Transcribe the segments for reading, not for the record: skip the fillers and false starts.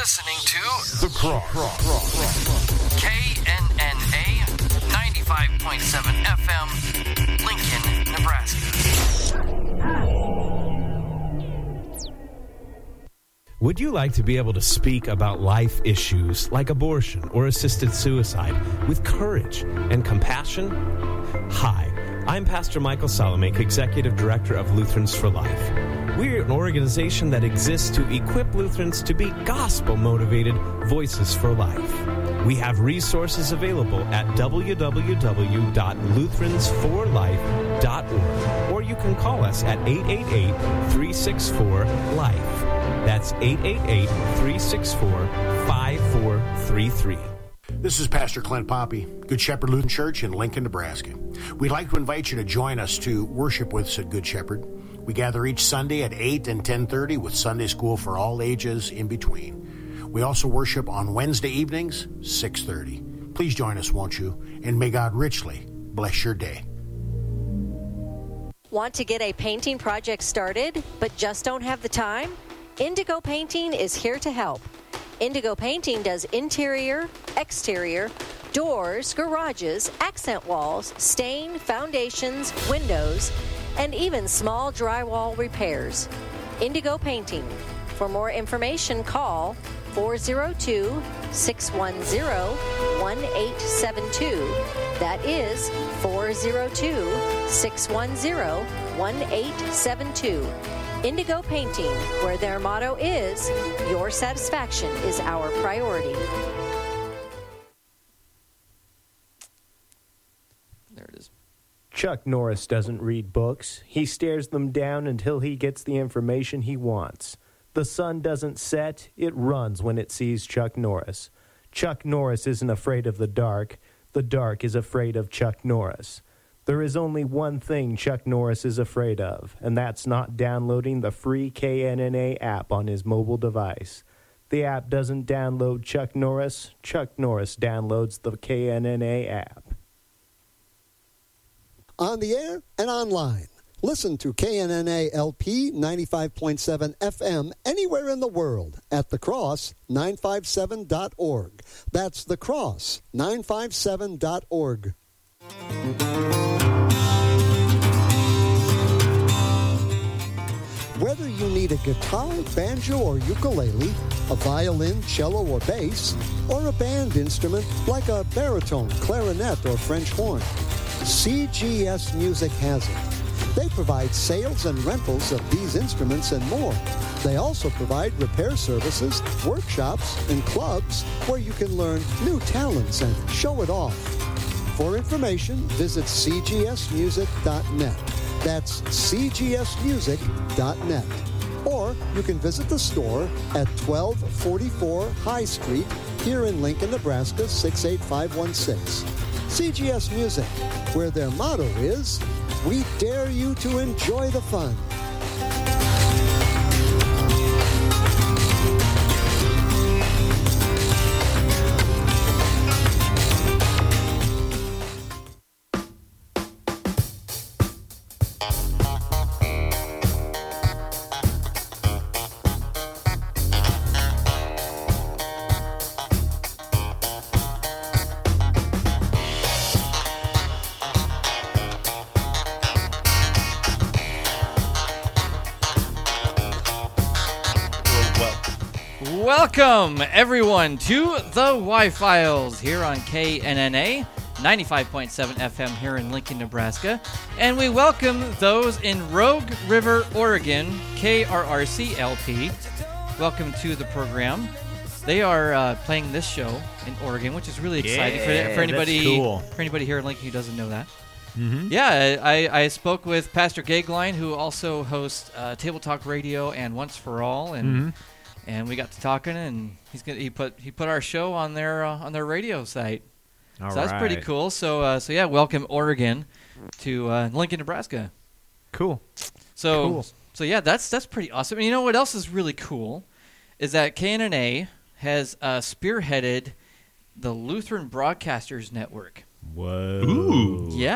listening to The Cross. KNNA 95.7 FM, Lincoln, Nebraska. Would you like to be able to speak about life issues like abortion or assisted suicide with courage and compassion? Hi, I'm Pastor Michael Salamek, Executive Director of Lutherans for Life. We're an organization that exists to equip Lutherans to be gospel-motivated voices for life. We have resources available at www.lutheransforlife.org, or you can call us at 888-364-LIFE. That's 888-364-5433. This is Pastor Clint Poppy, Good Shepherd Lutheran Church in Lincoln, Nebraska. We'd like to invite you to join us to worship with us at Good Shepherd. We gather each Sunday at 8 and 10:30 with Sunday school for all ages in between. We also worship on Wednesday evenings, 6:30. Please join us, won't you? And may God richly bless your day. Want to get a painting project started, but just don't have the time? Indigo Painting is here to help. Indigo Painting does interior, exterior, doors, garages, accent walls, stain, foundations, windows, and even small drywall repairs. Indigo Painting. For more information, call 402-610-1872. That is 402-610-1872. Indigo Painting, where their motto is, your satisfaction is our priority. There it is. Chuck Norris doesn't read books. He stares them down until he gets the information he wants. The sun doesn't set, it runs when it sees Chuck Norris. Chuck Norris isn't afraid of the dark is afraid of Chuck Norris. There is only one thing Chuck Norris is afraid of, and that's not downloading the free KNNA app on his mobile device. The app doesn't download Chuck Norris downloads the KNNA app. On the air and online. Listen to KNNA LP 95.7 FM anywhere in the world at thecross957.org. That's thecross957.org. Whether you need a guitar, banjo, or ukulele, a violin, cello, or bass, or a band instrument like a baritone, clarinet, or French horn, CGS Music has it. They provide sales and rentals of these instruments and more. They also provide repair services, workshops, and clubs where you can learn new talents and show it off. For information, visit cgsmusic.net. That's cgsmusic.net. Or you can visit the store at 1244 High Street here in Lincoln, Nebraska, 68516. CGS Music, where their motto is, we dare you to enjoy the fun. Welcome, everyone, to the Y-Files here on KNNA 95.7 FM here in Lincoln, Nebraska. And we welcome those in Rogue River, Oregon, KRRC-LP. Welcome to the program. They are playing this show in Oregon, which is really exciting for anybody. That's cool. For anybody here in Lincoln who doesn't know that. Mm-hmm. Yeah, I spoke with Pastor Gagline, who also hosts Table Talk Radio and Once for All, and and we got to talking, and he put our show on their radio site. So that's pretty cool. So yeah, welcome Oregon to Lincoln, Nebraska. Cool. So yeah, that's pretty awesome. And you know what else is really cool is that KNNA has spearheaded the Lutheran Broadcasters Network. Whoa. Yeah.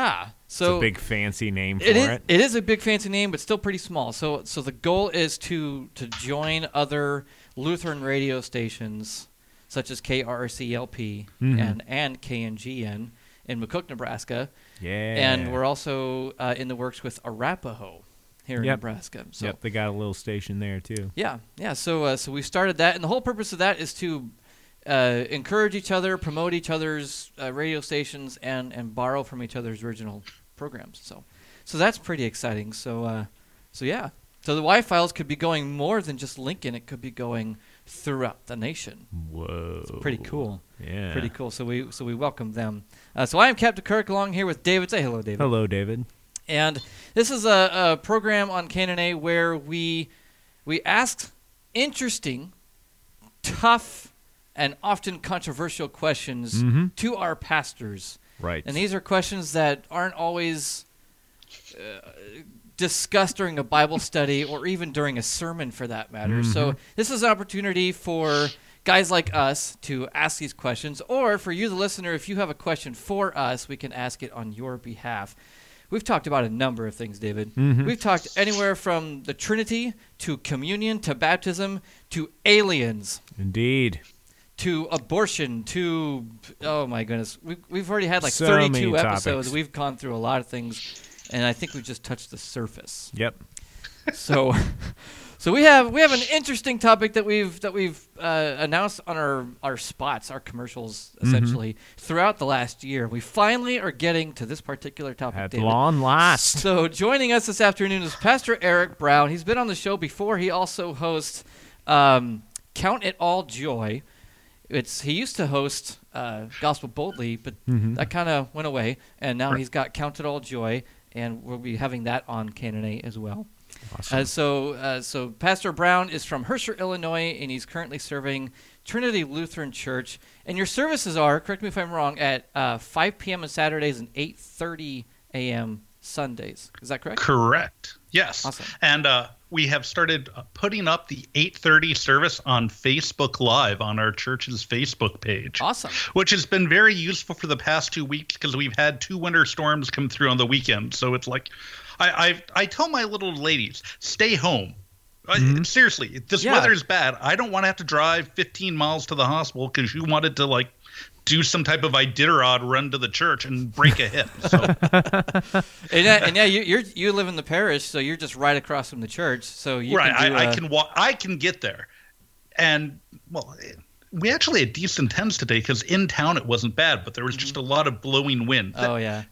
So it's a big fancy name for it it. It is a big fancy name, but still pretty small. So the goal is to join other Lutheran radio stations, such as KRCLP and KNGN in McCook, Nebraska. Yeah. And we're also in the works with Arapahoe here in Nebraska. So, they got a little station there too. Yeah. So we started that, and the whole purpose of that is to encourage each other, promote each other's radio stations, and borrow from each other's original programs. So that's pretty exciting. So yeah. So the Y-Files could be going more than just Lincoln. It could be going throughout the nation. Whoa. It's pretty cool. Yeah. Pretty cool. So we welcome them. So I am Captain Kirk, along here with David. Say hello, David. Hello, David. And this is a program on KNNA where we ask interesting, tough, and often controversial questions to our pastors. Right. And these are questions that aren't always discussed during a Bible study or even during a sermon, for that matter. So this is an opportunity for guys like us to ask these questions, or for you, the listener, if you have a question for us, we can ask it on your behalf. We've talked about a number of things, David. We've talked anywhere from the Trinity to communion to baptism to aliens. Indeed. To abortion, to, oh my goodness, we've already had like So 32 many episodes. topics. We've gone through a lot of things, and I think we've just touched the surface. Yep. So we have an interesting topic that we've announced on our spots, our commercials, essentially throughout the last year. We finally are getting to this particular topic, At David. long last. So joining us this afternoon is Pastor Eric Brown. He's been on the show before. He also hosts Count It All Joy. He used to host Gospel Boldly, but that kind of went away, and now he's got Count It All Joy, and we'll be having that on KNNA as well. Awesome. So Pastor Brown is from Herscher, Illinois, and he's currently serving Trinity Lutheran Church. And your services are, correct me if I'm wrong, at 5 p.m. on Saturdays and 8:30 a.m. Sundays. Is that correct? Correct. Yes. Awesome. And we have started putting up the 8:30 service on Facebook Live on our church's Facebook page. Awesome. Which has been very useful for the past 2 weeks because we've had 2 winter storms come through on the weekend. So it's like I tell my little ladies, stay home. Seriously, this weather's bad. I don't want to have to drive 15 miles to the hospital because you wanted to do some type of Iditarod run to the church and break a hip. So. and you live in the parish, so you're just right across from the church. So you right, can do, I can walk. I can get there, and we actually had decent temps today because in town it wasn't bad, but there was just a lot of blowing wind. Oh yeah.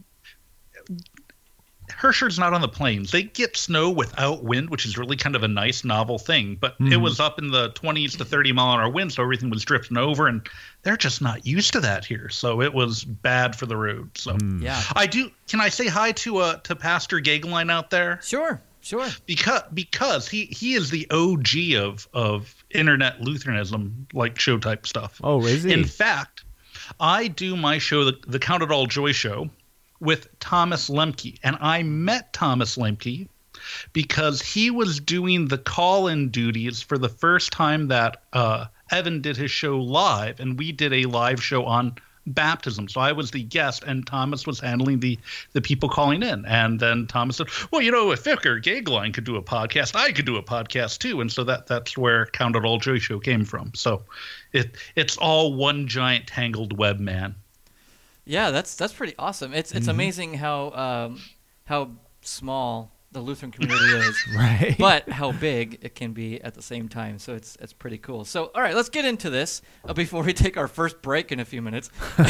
Herscher's not on the plains. They get snow without wind, which is really kind of a nice, novel thing. But it was up in the 20s to 30 mile an hour wind, so everything was drifting over, and they're just not used to that here. So it was bad for the road. So yeah, I do. Can I say hi to Pastor Gageline out there? Sure. Because he is the OG of internet Lutheranism, like show type stuff. Oh, is he? In fact, I do my show, the Count It All Joy show, with Thomas Lemke. And I met Thomas Lemke because he was doing the call-in duties for the first time that Evan did his show live, and we did a live show on baptism. So I was the guest, and Thomas was handling the people calling in. And then Thomas said, well, if Vicar Gageline could do a podcast, I could do a podcast too. And so that's where Count It All Joy show came from. So it's all one giant tangled web, man. Yeah, that's pretty awesome. It's amazing how small the Lutheran community is, right? But how big it can be at the same time. So it's pretty cool. So all right, let's get into this before we take our first break in a few minutes.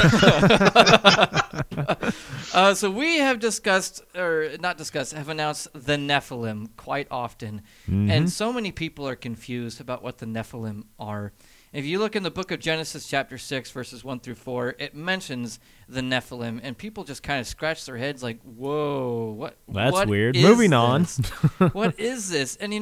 So we have have announced the Nephilim quite often, and so many people are confused about what the Nephilim are. If you look in the book of Genesis chapter 6, verses 1 through 4, it mentions the Nephilim, and people just kind of scratch their heads like, whoa, That's weird. is Moving on. What is this? And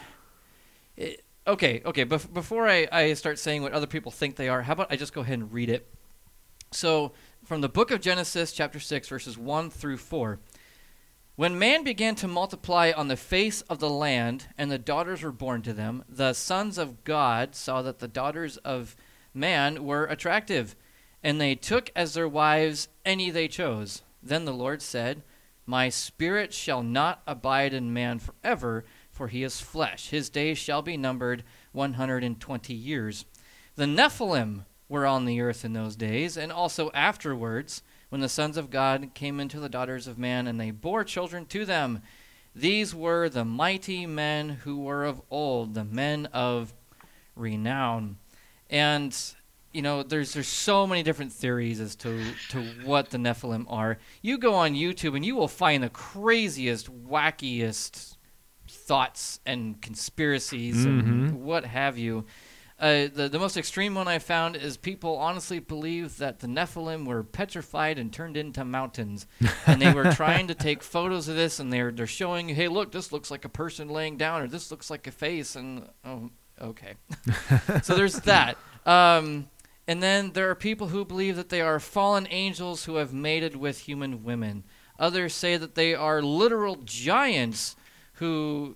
before I start saying what other people think they are, how about I just go ahead and read it? So from the book of Genesis chapter 6, verses 1 through 4, when man began to multiply on the face of the land, and the daughters were born to them, the sons of God saw that the daughters of man were attractive, and they took as their wives any they chose. Then the Lord said, My spirit shall not abide in man forever, for he is flesh. His days shall be numbered 120 years. The Nephilim were on the earth in those days, and also afterwards, when the sons of God came into the daughters of man, and they bore children to them. These were the mighty men who were of old, the men of renown. And, you know, there's so many different theories as to what the Nephilim are. You go on YouTube and you will find the craziest, wackiest thoughts and conspiracies and what have you. The most extreme one I found is people honestly believe that the Nephilim were petrified and turned into mountains. And they were trying to take photos of this, and they're showing, hey, look, this looks like a person laying down, or this looks like a face. And, oh, okay. So there's that. And then there are people who believe that they are fallen angels who have mated with human women. Others say that they are literal giants who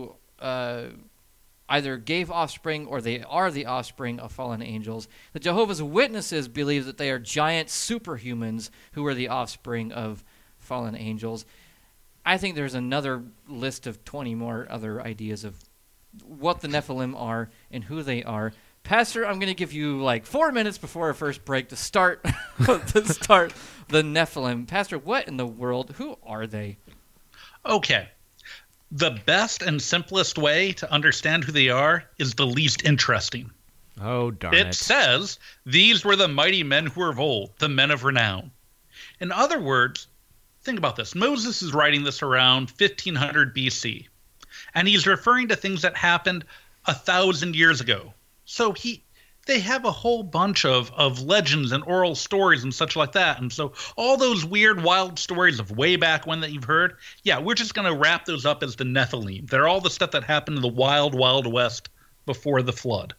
either gave offspring or they are the offspring of fallen angels. The Jehovah's Witnesses believe that they are giant superhumans who are the offspring of fallen angels. I think there's another list of 20 more other ideas of what the Nephilim are and who they are. Pastor, I'm going to give you like 4 minutes before our first break to start the Nephilim. Pastor, what in the world? Who are they? Okay. The best and simplest way to understand who they are is the least interesting. Oh, darn it. It says, these were the mighty men who were of old, the men of renown. In other words, think about this. Moses is writing this around 1500 BC, and he's referring to things that happened 1,000 years ago. So they have a whole bunch of legends and oral stories and such like that. And so all those weird, wild stories of way back when that you've heard, yeah, we're just going to wrap those up as the Nephilim. They're all the stuff that happened in the wild, wild west before the flood.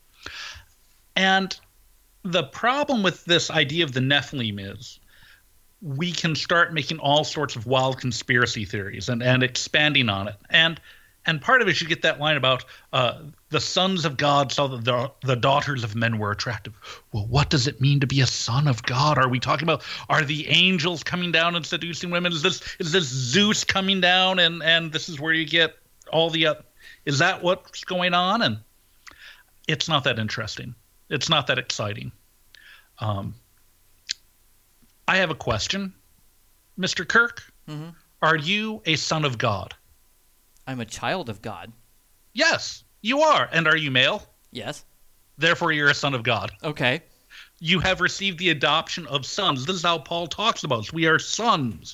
And the problem with this idea of the Nephilim is we can start making all sorts of wild conspiracy theories and expanding on it. And part of it, you get that line about the sons of God saw that the daughters of men were attractive. Well, what does it mean to be a son of God? Are we talking about, are the angels coming down and seducing women? Is this Zeus coming down and this is where you get all the is that what's going on? And it's not that interesting. It's not that exciting. I have a question. Mr. Kirk, are you a son of God? I'm a child of God. Yes, you are. And are you male? Yes. Therefore, you're a son of God. Okay. You have received the adoption of sons. This is how Paul talks about us. We are sons.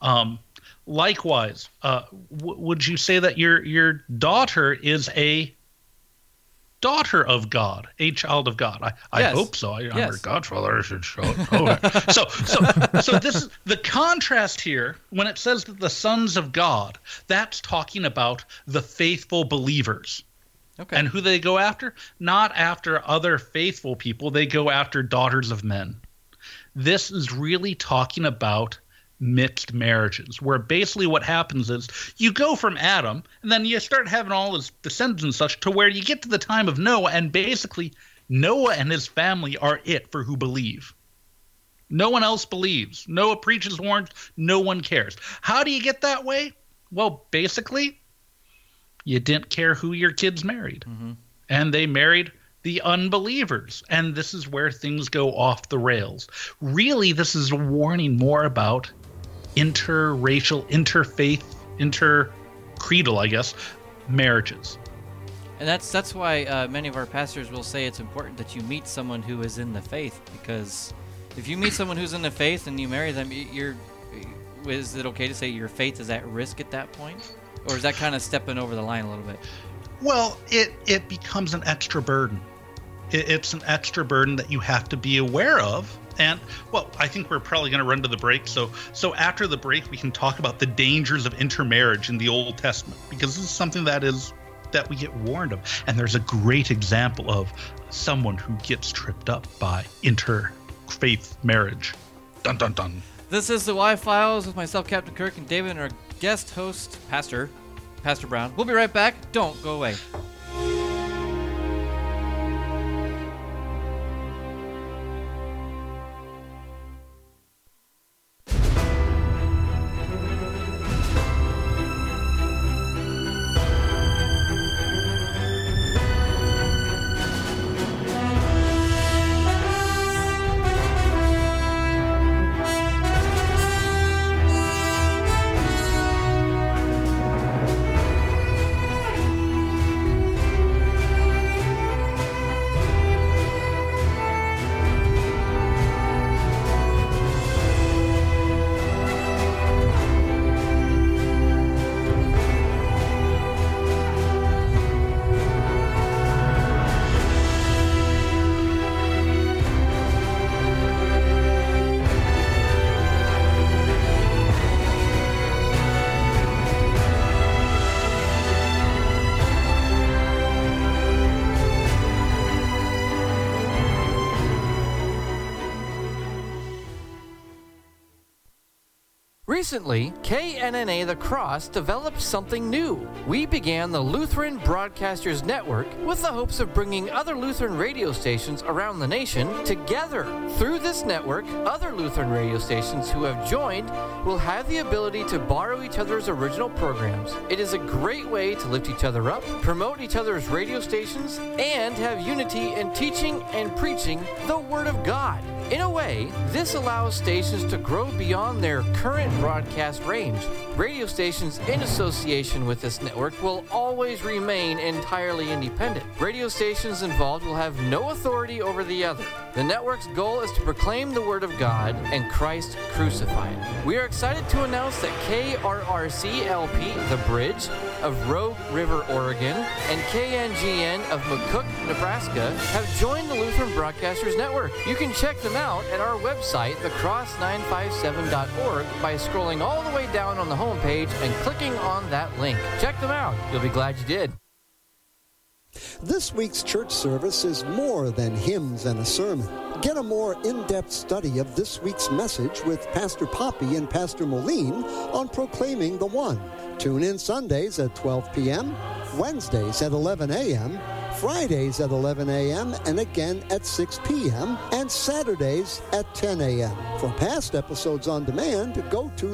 Likewise, would you say that your daughter is a daughter of God, a child of God? I hope so. I'm her godfather. I should show it. Okay. So this is the contrast here. When it says that the sons of God, that's talking about the faithful believers. Okay. And who they go after? Not after other faithful people. They go after daughters of men. This is really talking about mixed marriages, where basically what happens is you go from Adam and then you start having all his descendants and such to where you get to the time of Noah, and basically Noah and his family are it for who believe. No one else believes. Noah preaches, warns, no one cares. How do you get that way? Well, basically, you didn't care who your kids married. And they married the unbelievers. And this is where things go off the rails. Really, this is a warning more about interracial, interfaith, intercreedal, I guess, marriages. And that's why many of our pastors will say it's important that you meet someone who is in the faith, because if you meet someone who's in the faith and you marry them, is it okay to say your faith is at risk at that point? Or is that kind of stepping over the line a little bit? Well, it becomes an extra burden. It's an extra burden that you have to be aware of. And, well, I think we're probably going to run to the break. So after the break, we can talk about the dangers of intermarriage in the Old Testament, because this is something that we get warned of. And there's a great example of someone who gets tripped up by interfaith marriage. Dun, dun, dun. This is the Y-Files with myself, Captain Kirk, and David, and our guest host, Pastor Brown. We'll be right back. Don't go away. Recently, KNNA The Cross developed something new. We began the Lutheran Broadcasters Network with the hopes of bringing other Lutheran radio stations around the nation together. Through this network, other Lutheran radio stations who have joined will have the ability to borrow each other's original programs. It is a great way to lift each other up, promote each other's radio stations, and have unity in teaching and preaching the Word of God. In a way, this allows stations to grow beyond their current broadcast range. Radio stations in association with this network will always remain entirely independent. Radio stations involved will have no authority over the other. The network's goal is to proclaim the Word of God and Christ crucified. We are excited to announce that KRRC-LP, The Bridge of Rogue River, Oregon, and KNGN of McCook, Nebraska, have joined the Lutheran Broadcasters Network. You can check them out at our website, thecross957.org, by scrolling all the way down on the homepage and clicking on that link. Check them out. You'll be glad you did. This week's church service is more than hymns and a sermon. Get a more in-depth study of this week's message with Pastor Poppy and Pastor Moline on Proclaiming the One. Tune in Sundays at 12 p.m., Wednesdays at 11 a.m., Fridays at 11 a.m., and again at 6 p.m., and Saturdays at 10 a.m. For past episodes on demand, go to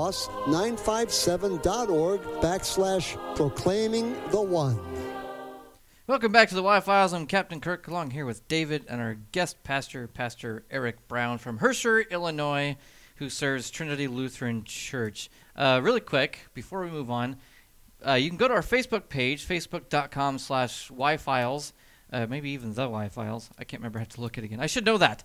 thecross957.org/proclaiming the one. Welcome back to the Y-Files. I'm Captain Kirk, along here with David and our guest pastor, Pastor Eric Brown from Herscher, Illinois, who serves Trinity Lutheran Church. Really quick, before we move on, you can go to our Facebook page, facebook.com/YFiles, maybe even the Y-Files. I can't remember. I have to look at it again. I should know that.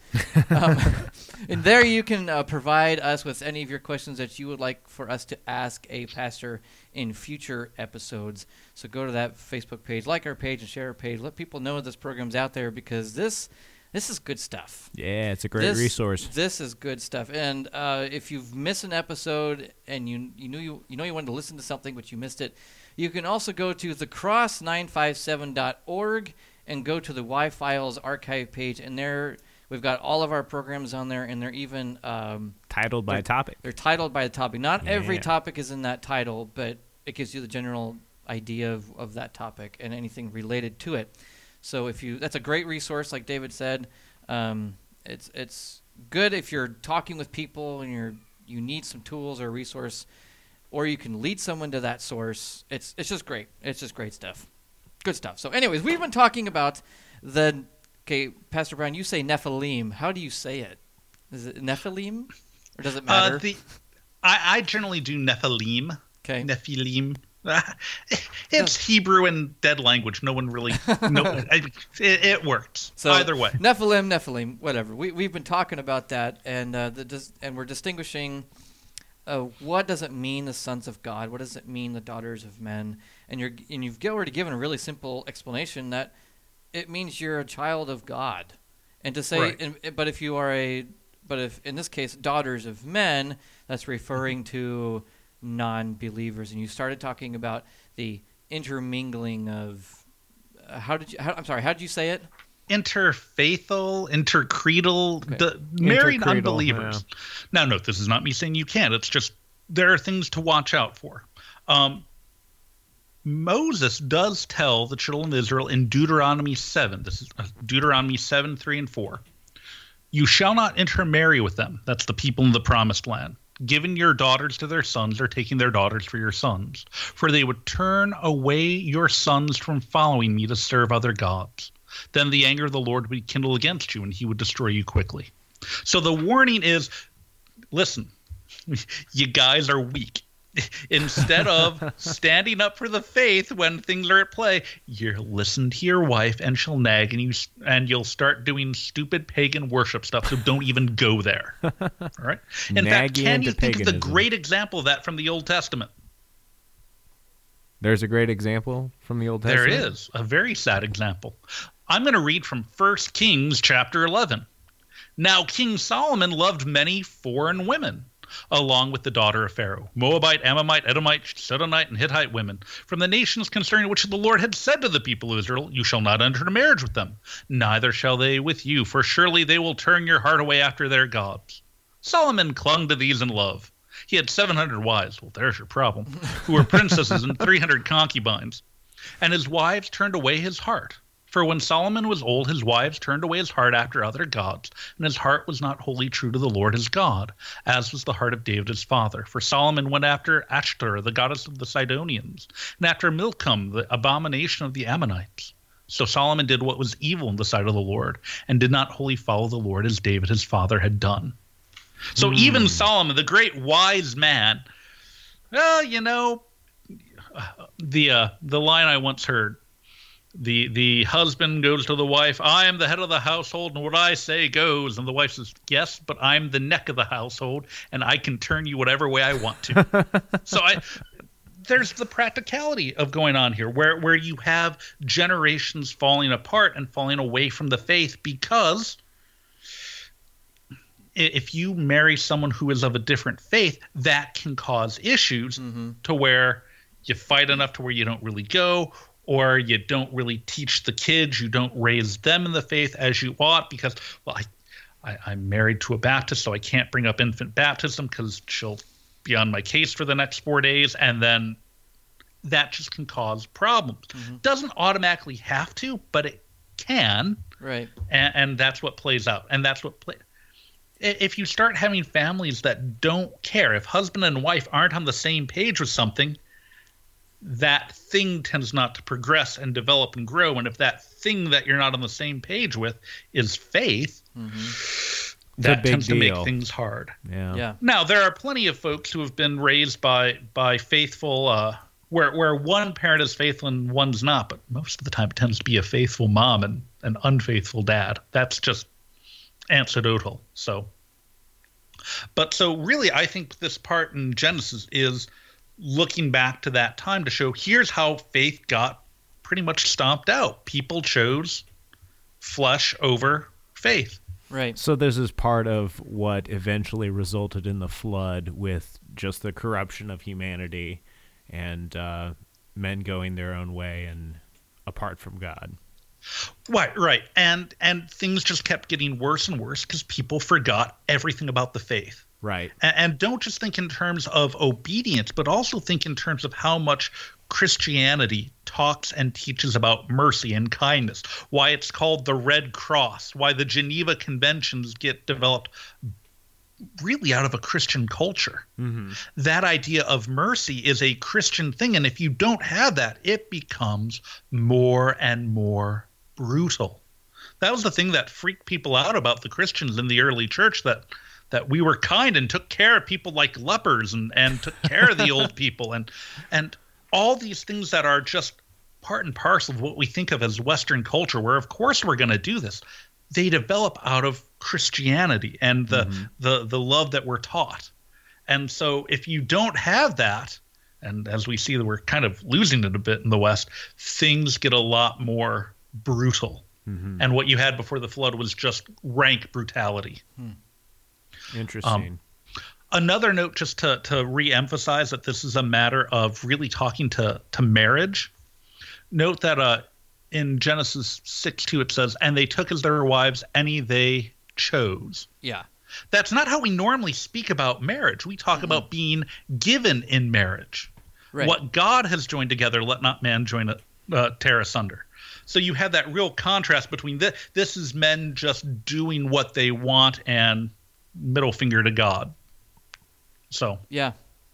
And there you can provide us with any of your questions that you would like for us to ask a pastor in future episodes. So go to that Facebook page, like our page, and share our page. Let people know this program's out there, because this is good stuff. Yeah, it's a great resource. This is good stuff. And if you've missed an episode and you wanted to listen to something but you missed it, you can also go to thecross957.org and go to the Y-Files archive page, and there we've got all of our programs on there, and they're even titled by topic. They're titled by a topic. Not every topic is in that title, but it gives you the general idea of that topic and anything related to it. So that's a great resource, like David said. It's good if you're talking with people and you need some tools or a resource, or you can lead someone to that source. It's just great. It's just great stuff. Good stuff. So anyways, we've been talking about Pastor Brown, you say Nephilim. How do you say it? Is it Nephilim, or does it matter? I generally do Nephilim. Okay. Nephilim. It's Hebrew and dead language. No one really it works. So either way. Nephilim, whatever. We've been talking about that, and we're distinguishing what does it mean, the sons of God? What does it mean, the daughters of men? And you've already given a really simple explanation that it means you're a child of God. And to say, right. But if in this case, daughters of men, that's referring to non-believers. And you started talking about the intermingling of, how did you say it? Interfaithal, intercreedal, married unbelievers. Yeah. Now, note, this is not me saying you can't. It's just there are things to watch out for. Moses does tell the children of Israel in Deuteronomy 7, this is Deuteronomy 7, 3, and 4, you shall not intermarry with them. That's the people in the promised land. Giving your daughters to their sons or taking their daughters for your sons. For they would turn away your sons from following me to serve other gods. Then the anger of the Lord would be kindled against you, and he would destroy you quickly. So the warning is, listen, you guys are weak. Instead of standing up for the faith when things are at play, you listen to your wife and she'll nag, and you'll start doing stupid pagan worship stuff. So don't even go there. All right. In fact, can you think of the great example of that from the Old Testament? There's a great example from the Old Testament. There is a very sad example. I'm going to read from 1 Kings chapter 11. Now King Solomon loved many foreign women, along with the daughter of Pharaoh, Moabite, Ammonite, Edomite, Sidonite, and Hittite women, from the nations concerning which the Lord had said to the people of Israel, you shall not enter into marriage with them, neither shall they with you, for surely they will turn your heart away after their gods. Solomon clung to these in love. He had 700 wives. Well, there's your problem. Who were princesses and 300 concubines. And his wives turned away his heart. For when Solomon was old, his wives turned away his heart after other gods, and his heart was not wholly true to the Lord his God, as was the heart of David his father. For Solomon went after Ashtoreth, the goddess of the Sidonians, and after Milcom, the abomination of the Ammonites. So Solomon did what was evil in the sight of the Lord, and did not wholly follow the Lord as David his father had done. So even Solomon, the great wise man, well, you know, the line I once heard, the husband goes to the wife, I am the head of the household, and what I say goes. And the wife says, yes, but I'm the neck of the household, and I can turn you whatever way I want to. So there's the practicality of going on here, where you have generations falling apart and falling away from the faith, because if you marry someone who is of a different faith, that can cause issues to where you fight enough to where you don't really go, or you don't really teach the kids, you don't raise them in the faith as you ought, because, well, I'm married to a Baptist, so I can't bring up infant baptism because she'll be on my case for the next 4 days, and then that just can cause problems. Doesn't automatically have to, but it can. Right. And that's what plays out. And that's what if you start having families that don't care, if husband and wife aren't on the same page with something, that thing tends not to progress and develop and grow. And if that thing that you're not on the same page with is faith, that tends to make things hard. Yeah. Now, there are plenty of folks who have been raised by faithful, where one parent is faithful and one's not, but most of the time it tends to be a faithful mom and an unfaithful dad. That's just anecdotal. So really, I think this part in Genesis is looking back to that time to show here's how faith got pretty much stomped out. People chose flesh over faith. Right. So this is part of what eventually resulted in the flood, with just the corruption of humanity and men going their own way and apart from God. Right. And things just kept getting worse and worse because people forgot everything about the faith. Right. And don't just think in terms of obedience, but also think in terms of how much Christianity talks and teaches about mercy and kindness, why it's called the Red Cross, why the Geneva Conventions get developed really out of a Christian culture. That idea of mercy is a Christian thing. And if you don't have that, it becomes more and more brutal. That was the thing that freaked people out about the Christians in the early church, that we were kind and took care of people like lepers and took care of the old people and all these things that are just part and parcel of what we think of as Western culture, where of course we're going to do this. They develop out of Christianity and the love that we're taught. And so if you don't have that, and as we see that we're kind of losing it a bit in the West, things get a lot more brutal. And what you had before the flood was just rank brutality. Interesting. Another note, just to re-emphasize that this is a matter of really talking to marriage. Note that in Genesis 6:2 it says, and they took as their wives any they chose. Yeah. That's not how we normally speak about marriage. We talk about being given in marriage. Right. What God has joined together, let not man tear asunder. So you have that real contrast between this is men just doing what they want and middle finger to God. So yeah.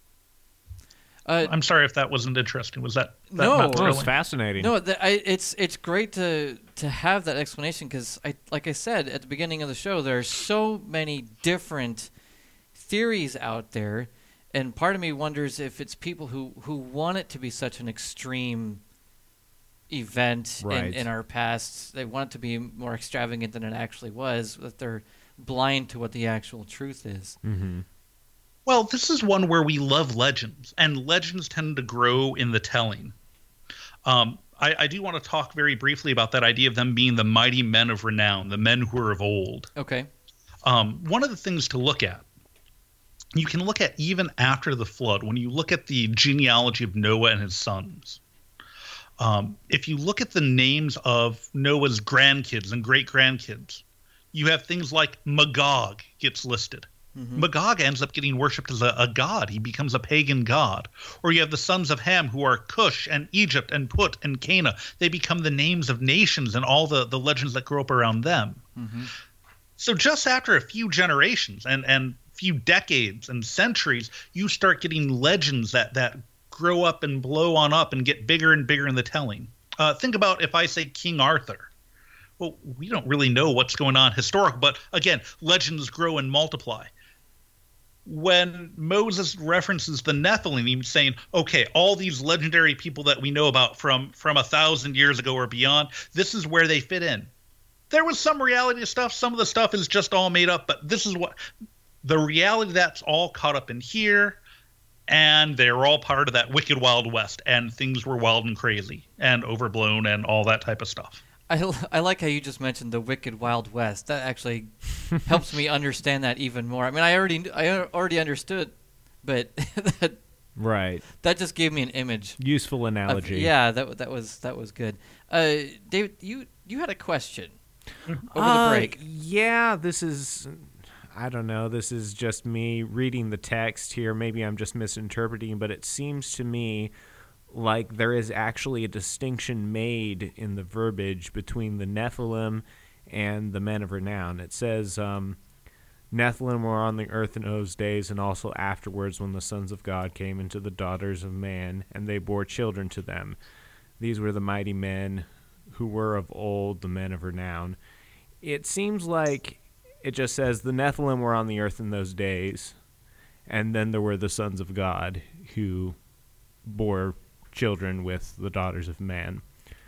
I'm sorry if that wasn't interesting. Was that no? Not it was fascinating. No, it's great to have that explanation, because like I said at the beginning of the show, there are so many different theories out there, and part of me wonders if it's people who want it to be such an extreme event in our past. They want it to be more extravagant than it actually was, that they're blind to what the actual truth is. Well, this is one where we love legends, and legends tend to grow in the telling. I do want to talk very briefly about that idea of them being the mighty men of renown, the men who are of old. Okay. One of the things to look at, you can look at even after the flood, when you look at the genealogy of Noah and his sons. If you look at the names of Noah's grandkids and great-grandkids, you have things like Magog gets listed. Magog ends up getting worshipped as a god. He becomes a pagan god. Or you have the sons of Ham, who are Cush and Egypt and Put and Cana. They become the names of nations and all the legends that grow up around them. So just after a few generations and few decades and centuries, you start getting legends that grow up and blow on up and get bigger and bigger in the telling. Think about if I say King Arthur. Well, we don't really know what's going on historical, but again, legends grow and multiply. When Moses references the Nephilim, he's saying, okay, all these legendary people that we know about from 1,000 years ago or beyond, this is where they fit in. There was some reality stuff. Some of the stuff is just all made up, but this is what the reality that's all caught up in here. And they're all part of that wicked Wild West, and things were wild and crazy and overblown and all that type of stuff. I like how you just mentioned the wicked Wild West. That actually helps me understand that even more. I mean, I already understood, but that just gave me an image. Useful analogy. That was good. David, you had a question over the break. Yeah, this is, I don't know, this is just me reading the text here. Maybe I'm just misinterpreting, but it seems to me like there is actually a distinction made in the verbiage between the Nephilim and the men of renown. It says, Nephilim were on the earth in those days, and also afterwards when the sons of God came into the daughters of man, and they bore children to them. These were the mighty men who were of old, the men of renown. It seems like it just says the Nephilim were on the earth in those days, and then there were the sons of God who bore children with the daughters of man.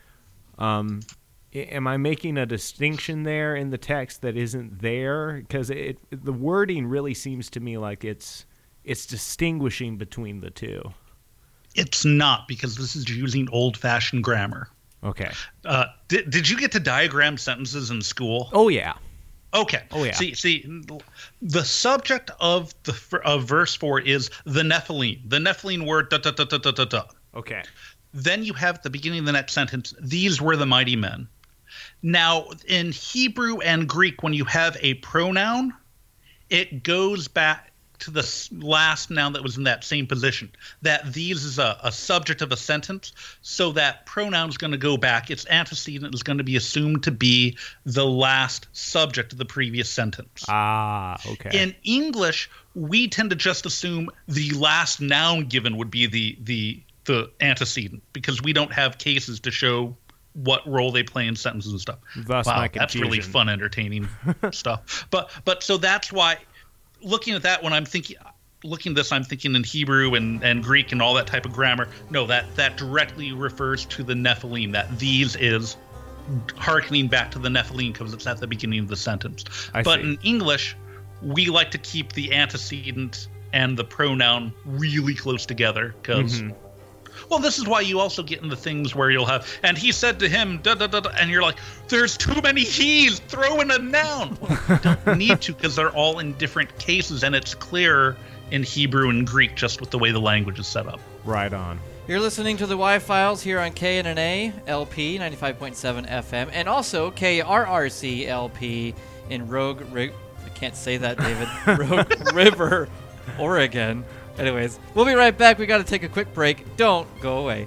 Am I making a distinction there in the text that isn't there? Because the wording really seems to me like it's distinguishing between the two. It's not, because this is using old-fashioned grammar. Okay. Did you get to diagram sentences in school? Oh yeah. Okay. Oh yeah. See, the subject of verse 4 is the Nephilim. The Nephilim word da da da da da da da. Okay. Then you have at the beginning of the next sentence, these were the mighty men. Now, in Hebrew and Greek, when you have a pronoun, it goes back to the last noun that was in that same position. That these is a subject of a sentence, so that pronoun is going to go back. Its antecedent is going to be assumed to be the last subject of the previous sentence. Ah, okay. In English, we tend to just assume the last noun given would be the antecedent, because we don't have cases to show what role they play in sentences and stuff. Thus wow, my that's really confusion. fun, entertaining stuff. But so that's why, looking at that, when I'm thinking, looking at this, I'm thinking in Hebrew and Greek and all that type of grammar. No, that directly refers to the Nephilim. That these is hearkening back to the Nephilim because it's at the beginning of the sentence. But in English, we like to keep the antecedent and the pronoun really close together because. Mm-hmm. Well, this is why you also get into things where you'll have, and he said to him, da, da, da, da, and you're like, there's too many he's, throw in a noun. Well, you don't need to, because they're all in different cases, and it's clear in Hebrew and Greek just with the way the language is set up. Right on. You're listening to the Y-Files here on KNNA LP 95.7 FM, and also KRRC LP in I can't say that, David. Rogue River, Oregon. Anyways, we'll be right back. We got to take a quick break. Don't go away.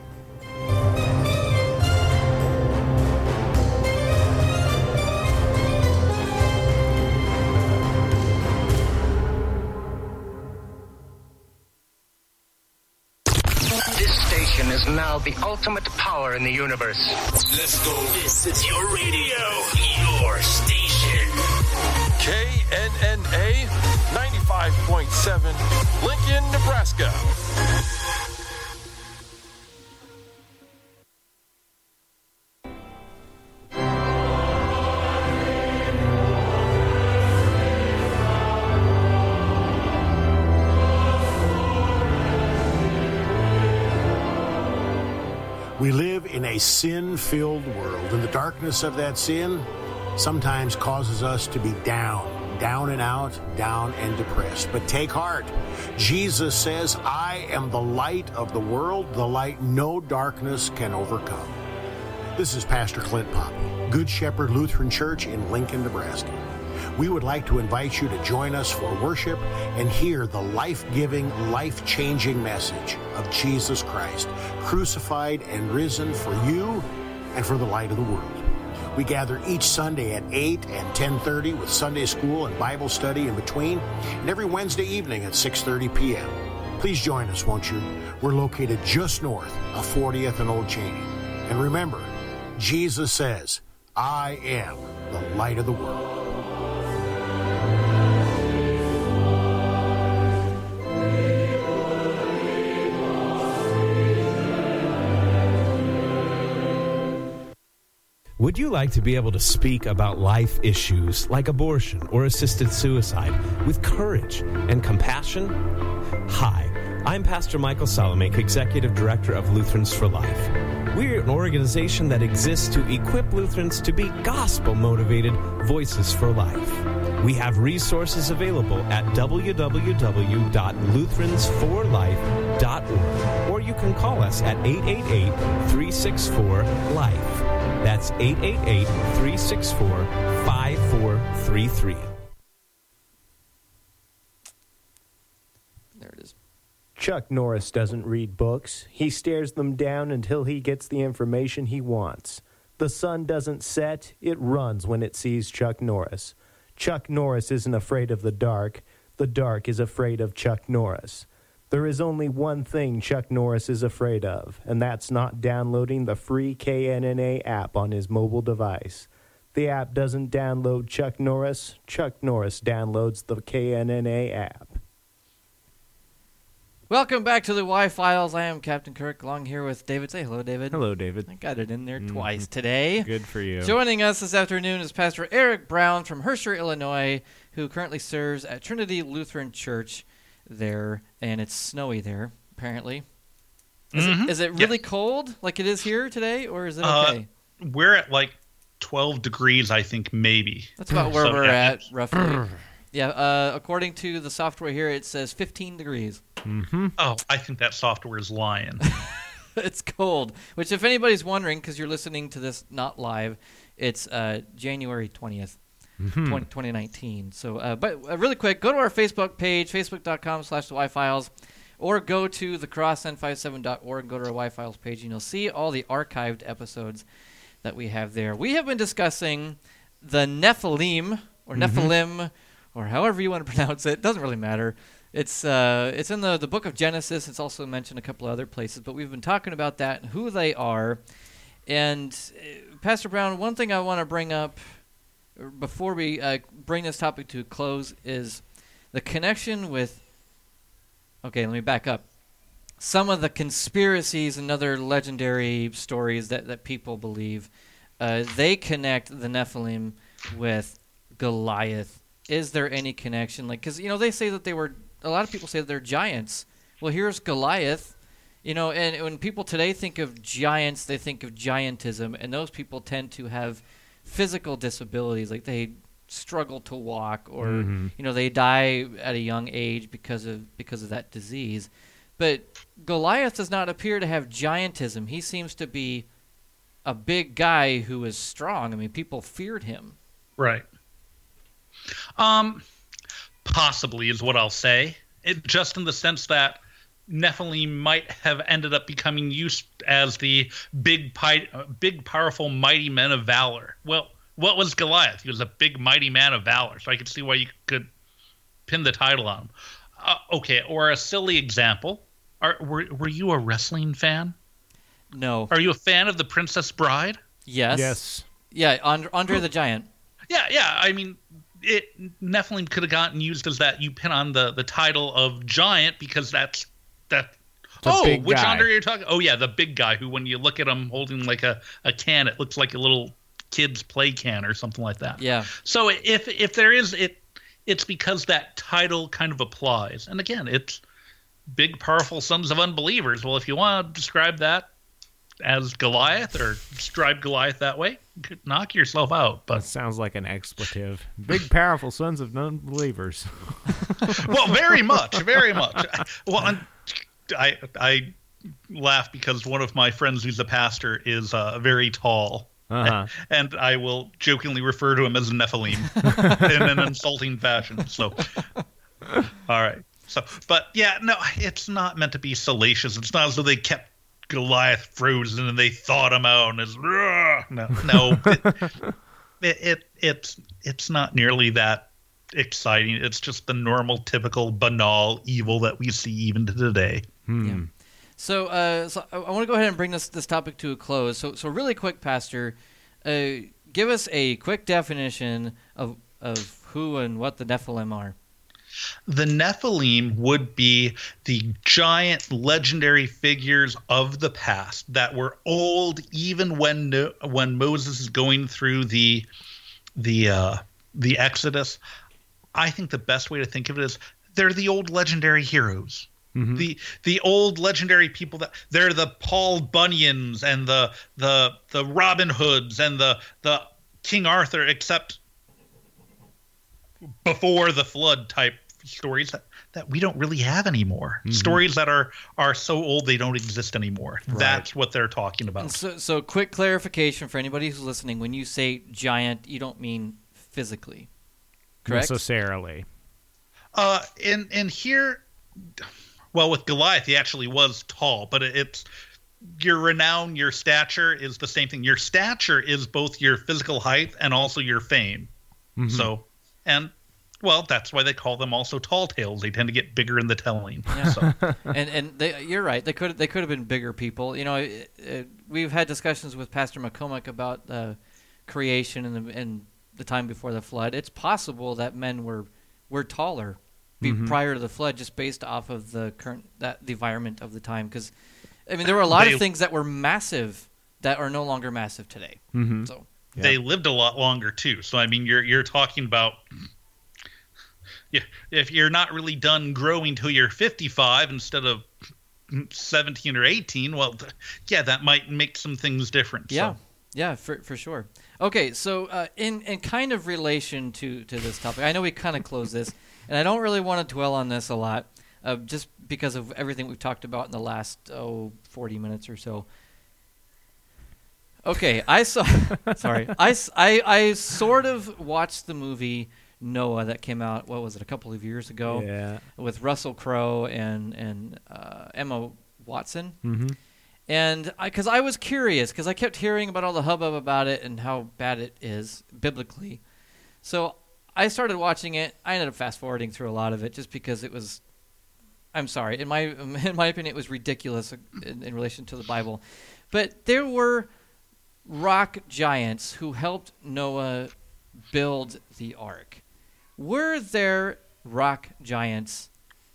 This station is now the ultimate power in the universe. Let's go. This is your radio, your station. KNNA 95.7, Lincoln, Nebraska. We live in a sin-filled world, and the darkness of that sin sometimes causes us to be down and out, down and depressed. But take heart. Jesus says, I am the light of the world, the light no darkness can overcome. This is Pastor Clint Poppy, Good Shepherd Lutheran Church in Lincoln, Nebraska. We would like to invite you to join us for worship and hear the life-giving, life-changing message of Jesus Christ, crucified and risen for you and for the light of the world. We gather each Sunday at 8 and 10:30 with Sunday school and Bible study in between, and every Wednesday evening at 6:30 p.m. Please join us, won't you? We're located just north of 40th and Old Cheney. And remember, Jesus says, I am the light of the world. Would you like to be able to speak about life issues like abortion or assisted suicide with courage and compassion? Hi, I'm Pastor Michael Salamek, Executive Director of Lutherans for Life. We're an organization that exists to equip Lutherans to be gospel-motivated voices for life. We have resources available at www.lutheransforlife.org, or you can call us at 888-364-LIFE. That's 888-364-5433. There it is. Chuck Norris doesn't read books. He stares them down until he gets the information he wants. The sun doesn't set, it runs when it sees Chuck Norris. Chuck Norris isn't afraid of the dark is afraid of Chuck Norris. There is only one thing Chuck Norris is afraid of, and that's not downloading the free KNNA app on his mobile device. The app doesn't download Chuck Norris downloads the KNNA app. Welcome back to the Y-Files. I am Captain Kirk, along here with David. Say hello, David. Hello, David. I got it in there twice today. Good for you. Joining us this afternoon is Pastor Eric Brown from Herscher, Illinois, who currently serves at Trinity Lutheran Church there, and it's snowy there, apparently. Is it really cold like it is here today, or is it okay? We're at like 12 degrees, I think, maybe. That's about where we're at, roughly. Yeah, according to the software here, it says 15 degrees. Mm-hmm. Oh, I think that software is lying. It's cold, which if anybody's wondering, because you're listening to this not live, it's January 20th, 2019. So, but really quick, go to our Facebook page, facebook.com/the-Y-Files, or go to thecrossn57.org and go to our Y-Files page, and you'll see all the archived episodes that we have there. We have been discussing the Nephilim, or Nephilim, or however you want to pronounce it. It doesn't really matter. It's in the book of Genesis. It's also mentioned a couple other places, but we've been talking about that and who they are. And Pastor Brown, one thing I want to bring up before we bring this topic to a close is the connection with, okay, let me back up. Some of the conspiracies and other legendary stories that people believe, they connect the Nephilim with Goliath. Is there any connection? Like, because, they say that they were, a lot of people say that they're giants. Well, here's Goliath, and when people today think of giants, they think of giantism, and those people tend to have physical disabilities, like they struggle to walk, or they die at a young age because of that disease. But Goliath does not appear to have giantism. He seems to be a big guy who is strong. I mean, people feared him. Right. Possibly is what I'll say. It just in the sense that Nephilim might have ended up becoming used as the big, powerful, mighty men of valor. Well, what was Goliath? He was a big, mighty man of valor. So I could see why you could pin the title on him. Okay, or a silly example. Were you a wrestling fan? No. Are you a fan of The Princess Bride? Yes. Yeah, Andre the Giant. Yeah. I mean, Nephilim could have gotten used as that. You pin on the title of giant because that's which guy. Andre you're talking? Oh yeah, the big guy who, when you look at him holding like a can, it looks like a little kid's play can or something like that. Yeah. So if there is it's because that title kind of applies. And again, it's big, powerful sons of unbelievers. Well, if you want to describe that as Goliath or describe Goliath that way, you could knock yourself out. But that sounds like an expletive. Big, powerful sons of unbelievers. Well, very much. Well, I laugh because one of my friends who's a pastor is very tall, And I will jokingly refer to him as a Nephilim in an insulting fashion. So, all right. So, but yeah, no, it's not meant to be salacious. It's not as though they kept Goliath frozen and they thawed him out and it's not nearly that exciting. It's just the normal, typical, banal evil that we see even to today. Yeah. So I want to go ahead and bring this topic to a close. So really quick, Pastor, give us a quick definition of who and what the Nephilim are. The Nephilim would be the giant legendary figures of the past that were old even when Moses is going through the Exodus. I think the best way to think of it is they're the old legendary heroes. Mm-hmm. The old legendary people that they're the Paul Bunyans and the Robin Hoods and the King Arthur, except before the flood type stories that we don't really have anymore. Mm-hmm. Stories that are so old they don't exist anymore. Right. That's what they're talking about. So quick clarification for anybody who's listening: when you say giant, you don't mean physically, correct? Necessarily. In here, well, with Goliath, he actually was tall, but it's your renown, your stature is the same thing. Your stature is both your physical height and also your fame. Mm-hmm. So, and well, that's why they call them also tall tales. They tend to get bigger in the telling. Yeah. So. and you're right. They could have been bigger people. You know, we've had discussions with Pastor McCormick about creation and the time before the flood. It's possible that men were taller prior to the flood, just based off of the environment of the time. Because I mean, there were a lot of things that were massive that are no longer massive today. Mm-hmm. So they lived a lot longer too. So I mean, you're talking about. Yeah, if you're not really done growing till you're 55 instead of 17 or 18, well, yeah, that might make some things different. Yeah, so. Yeah, for sure. Okay, so in kind of relation to this topic, I know we kind of closed this, and I don't really want to dwell on this a lot, just because of everything we've talked about in the last 40 minutes or so. Okay, I sort of watched the movie Noah that came out, what was it, a couple of years ago? Yeah. With Russell Crowe and Emma Watson. Mm-hmm. And because I was curious, because I kept hearing about all the hubbub about it and how bad it is biblically. So I started watching it. I ended up fast-forwarding through a lot of it just because it was, I'm sorry, in my opinion, it was ridiculous in relation to the Bible. But there were rock giants who helped Noah build the ark. Were there rock giants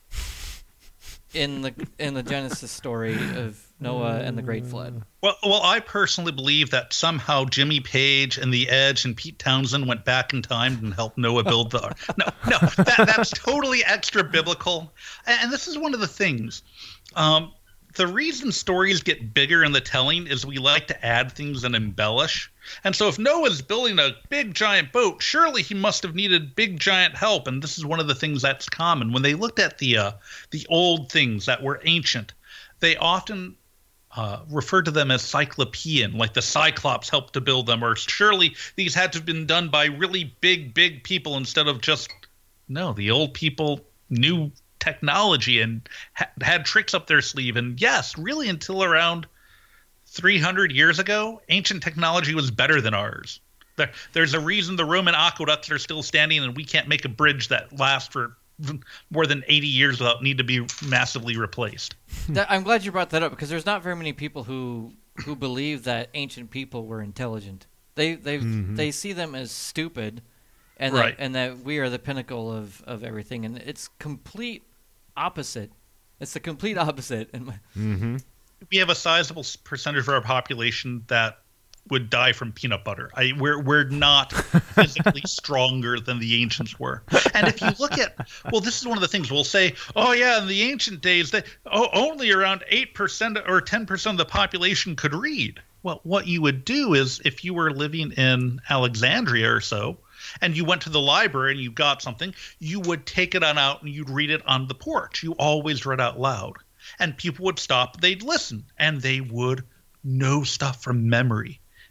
in the Genesis story of Noah and the Great Flood? Well, I personally believe that somehow Jimmy Page and The Edge and Pete Townsend went back in time and helped Noah build the ark. No, that's totally extra biblical. And this is one of the things. The reason stories get bigger in the telling is we like to add things and embellish. And so if Noah's building a big giant boat, surely he must have needed big giant help. And this is one of the things that's common. When they looked at the old things that were ancient, they often referred to them as cyclopean, like the Cyclops helped to build them, or surely these had to have been done by really big people instead of just, no, the old people knew technology and had tricks up their sleeve. And yes, really until around 300 years ago, ancient technology was better than ours. There's a reason the Roman aqueducts are still standing and we can't make a bridge that lasts for more than 80 years without need to be massively replaced. I'm glad you brought that up, because there's not very many people who believe that ancient people were intelligent. They see them as stupid, and right. that we are the pinnacle of everything, and it's complete opposite. It's the complete opposite. Mm-hmm. We have a sizable percentage of our population that would die from peanut butter. We're not physically stronger than the ancients were. And if you look at, well, this is one of the things we'll say, oh yeah, in the ancient days, only around 8% or 10% of the population could read. Well, what you would do is, if you were living in Alexandria or so, and you went to the library and you got something, you would take it on out and you'd read it on the porch. You always read out loud. And people would stop, they'd listen, and they would know stuff from memory.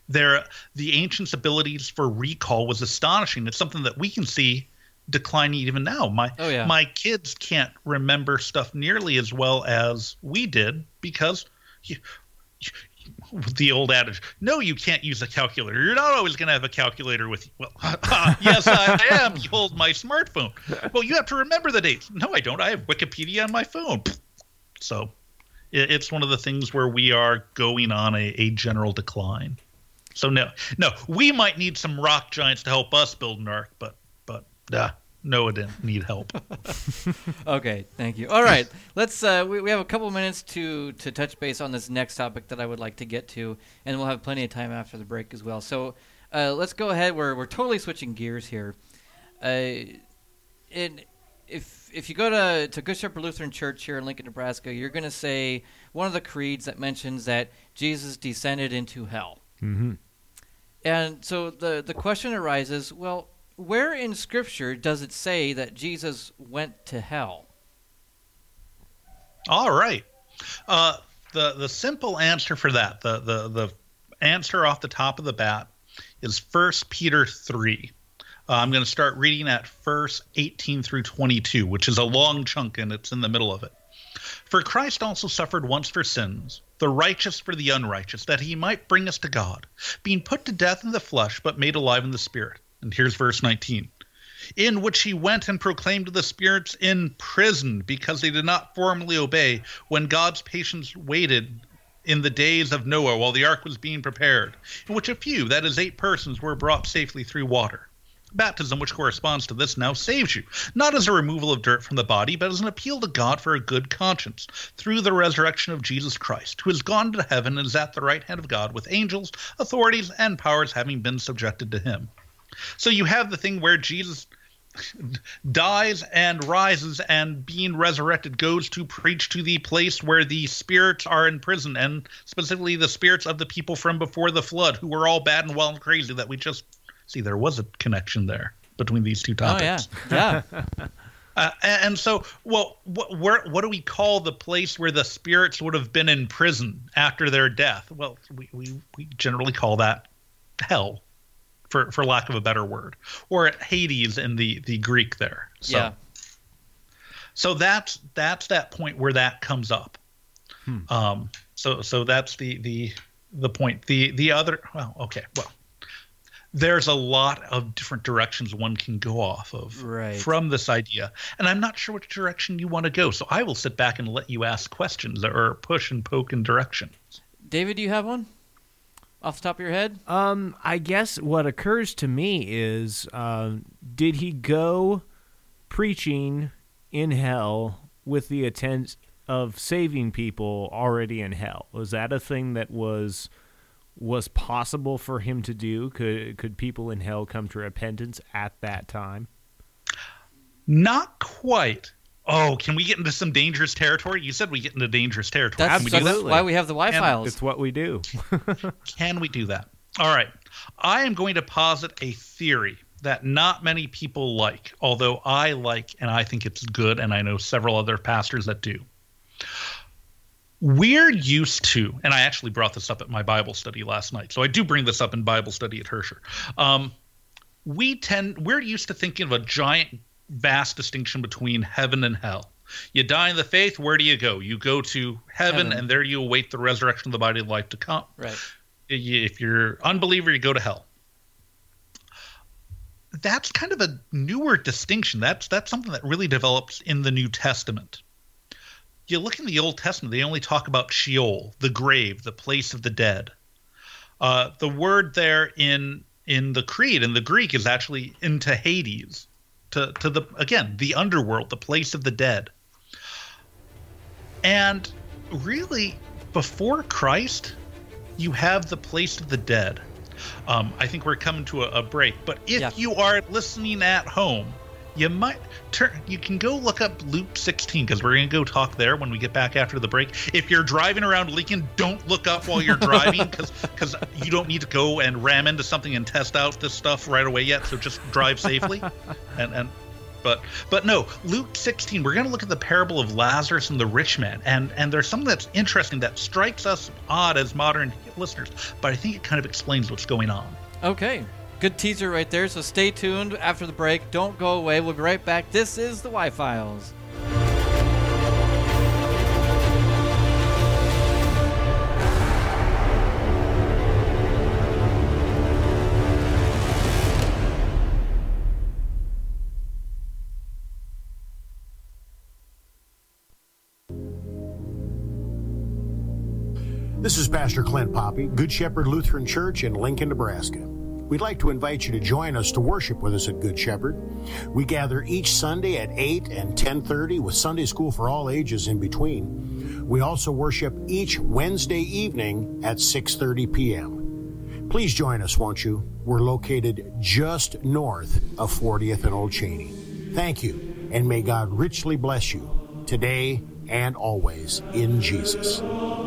the ancients' abilities for recall was astonishing. It's something that we can see declining even now. My kids can't remember stuff nearly as well as we did because the old adage, no, you can't use a calculator. You're not always going to have a calculator with you. Well, yes, I am. You hold my smartphone. Well, you have to remember the dates. No, I don't. I have Wikipedia on my phone. So it's one of the things where we are going on a general decline. So no, we might need some rock giants to help us build an ark, but Noah didn't need help. Okay, thank you. All right, let's. We have a couple minutes to touch base on this next topic that I would like to get to, and we'll have plenty of time after the break as well. So let's go ahead. We're totally switching gears here. If you go to Good Shepherd Lutheran Church here in Lincoln, Nebraska, you're going to say one of the creeds that mentions that Jesus descended into hell. Mm-hmm. And so the question arises, well, where in Scripture does it say that Jesus went to hell? All right. The simple answer for that, the answer off the top of the bat, is 1 Peter 3. I'm going to start reading at verse 18 through 22, which is a long chunk, and it's in the middle of it. For Christ also suffered once for sins, the righteous for the unrighteous, that he might bring us to God, being put to death in the flesh, but made alive in the spirit. And here's verse 19. In which he went and proclaimed to the spirits in prison, because they did not formally obey, when God's patience waited in the days of Noah while the ark was being prepared, in which a few, that is 8 persons, were brought safely through water. Baptism, which corresponds to this, now saves you, not as a removal of dirt from the body, but as an appeal to God for a good conscience, through the resurrection of Jesus Christ, who has gone to heaven and is at the right hand of God, with angels, authorities, and powers having been subjected to him. So you have the thing where Jesus dies and rises, and being resurrected goes to preach to the place where the spirits are in prison, and specifically the spirits of the people from before the flood, who were all bad and wild and crazy, that we just see there was a connection there between these two topics. Oh, yeah. And so, well, what do we call the place where the spirits would have been in prison after their death? Well, we generally call that hell, for lack of a better word, or Hades in the Greek there. So, yeah. So that's that point where that comes up. So that's the point. The other, well, okay, well, there's a lot of different directions one can go off of from this idea, and I'm not sure which direction you want to go. So I will sit back and let you ask questions or push and poke in directions. David, do you have one off the top of your head? I guess what occurs to me is, did he go preaching in hell with the intent of saving people already in hell? Was that a thing that was possible for him to do? Could people in hell come to repentance at that time? Not quite. Oh, can we get into some dangerous territory? You said we get into dangerous territory. That's why we have the Y-Files. It's what we do. Can we do that? All right. I am going to posit a theory that not many people like, although I like and I think it's good, and I know several other pastors that do. We're used to, and I actually brought this up at my Bible study last night, so I do bring this up in Bible study at Herscher. We're used to thinking of a giant, vast distinction between heaven and hell. You die in the faith, where do you go? You go to heaven, and there you await the resurrection of the body of life to come. Right. If you're unbeliever, you go to hell. That's kind of a newer distinction. That's something that really develops in the New Testament. You look in the Old Testament, they only talk about Sheol, the grave, the place of the dead. The word there in the Creed, in the Greek, is actually into Hades, to the underworld, the place of the dead. And really, before Christ, you have the place of the dead. I think we're coming to a break, but if you are listening at home, you can go look up Luke 16, because we're going to go talk there when we get back after the break. If you're driving around Lincoln, don't look up while you're driving, because you don't need to go and ram into something and test out this stuff right away yet. So just drive safely. And But no, Luke 16, we're going to look at the parable of Lazarus and the rich man. And there's something that's interesting that strikes us odd as modern listeners, but I think it kind of explains what's going on. Okay. Good teaser right there. So stay tuned after the break. Don't go away. We'll be right back. This is the Y-Files. This is Pastor Clint Poppy, Good Shepherd Lutheran Church in Lincoln, Nebraska. We'd like to invite you to join us to worship with us at Good Shepherd. We gather each Sunday at 8 and 10:30 with Sunday school for all ages in between. We also worship each Wednesday evening at 6:30 p.m. Please join us, won't you? We're located just north of 40th and Old Cheney. Thank you, and may God richly bless you today and always in Jesus.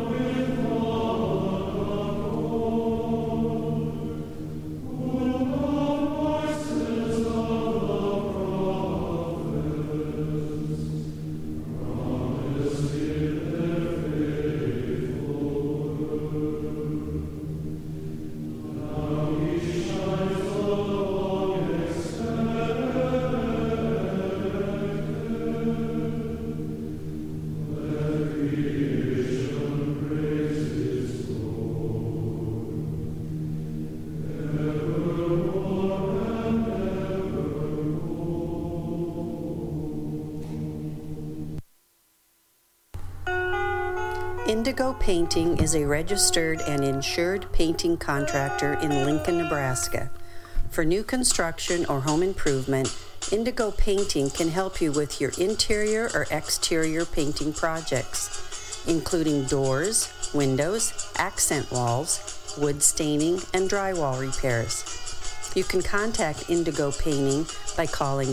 Indigo Painting is a registered and insured painting contractor in Lincoln, Nebraska. For new construction or home improvement, Indigo Painting can help you with your interior or exterior painting projects, including doors, windows, accent walls, wood staining, and drywall repairs. You can contact Indigo Painting by calling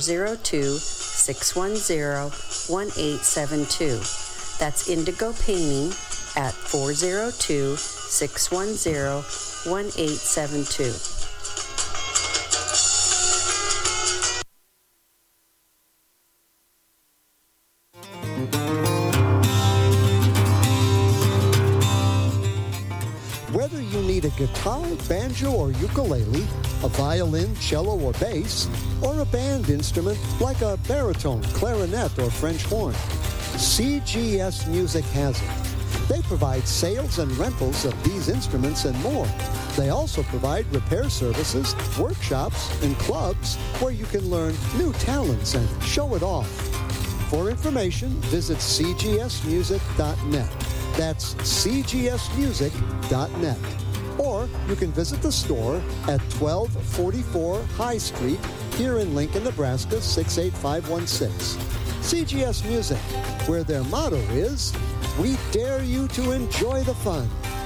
402-610-1872. That's Indigo Painting at 402-610-1872. Whether you need a guitar, banjo, or ukulele, a violin, cello, or bass, or a band instrument like a baritone, clarinet, or French horn, CGS Music has it. They provide sales and rentals of these instruments and more. They also provide repair services, workshops, and clubs where you can learn new talents and show it off. For information, visit cgsmusic.net. That's cgsmusic.net. Or you can visit the store at 1244 High Street here in Lincoln, Nebraska, 68516. CGS Music, where their motto is, "We dare you to enjoy the fun."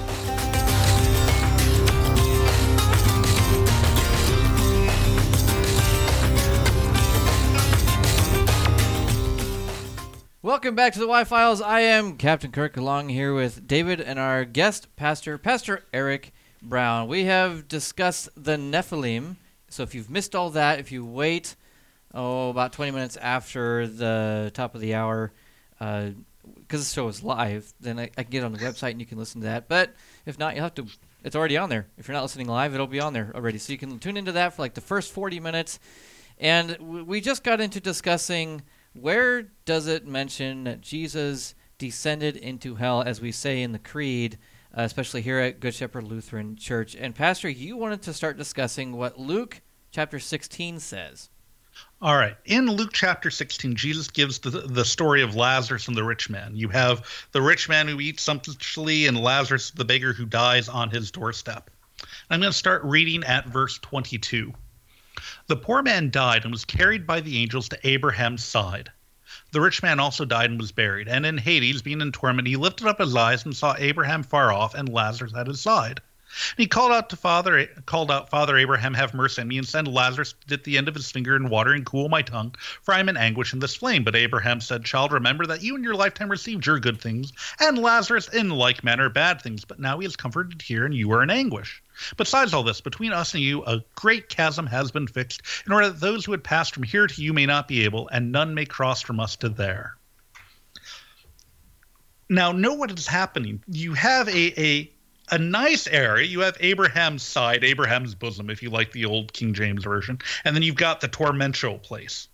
Welcome back to the Y-Files. I am Captain Kirk, along here with David and our guest pastor, Pastor Eric Brown. We have discussed the Nephilim. So if you've missed all that, if you wait about 20 minutes after the top of the hour, because the show is live, then I can get on the website and you can listen to that. But if not, you'll have to. It's already on there. If you're not listening live, it'll be on there already. So you can tune into that for like the first 40 minutes. And we just got into discussing where does it mention that Jesus descended into hell, as we say in the Creed, especially here at Good Shepherd Lutheran Church. And Pastor, you wanted to start discussing what Luke chapter 16 says. All right. In Luke chapter 16, Jesus gives the story of Lazarus and the rich man. You have the rich man who eats sumptuously and Lazarus, the beggar, who dies on his doorstep. I'm going to start reading at verse 22. The poor man died and was carried by the angels to Abraham's side. The rich man also died and was buried, and in Hades, being in torment, he lifted up his eyes and saw Abraham far off and Lazarus at his side. And he called out Father Abraham, have mercy on me, and send Lazarus to dip the end of his finger in water and cool my tongue, for I am in anguish in this flame. But Abraham said, Child, remember that you in your lifetime received your good things, and Lazarus in like manner bad things. But now he is comforted here, and you are in anguish. Besides all this, between us and you, a great chasm has been fixed, in order that those who had passed from here to you may not be able, and none may cross from us to there. Now, know what is happening. You have a nice area. You have Abraham's side, Abraham's bosom, if you like the old King James Version. And then you've got the tormential place.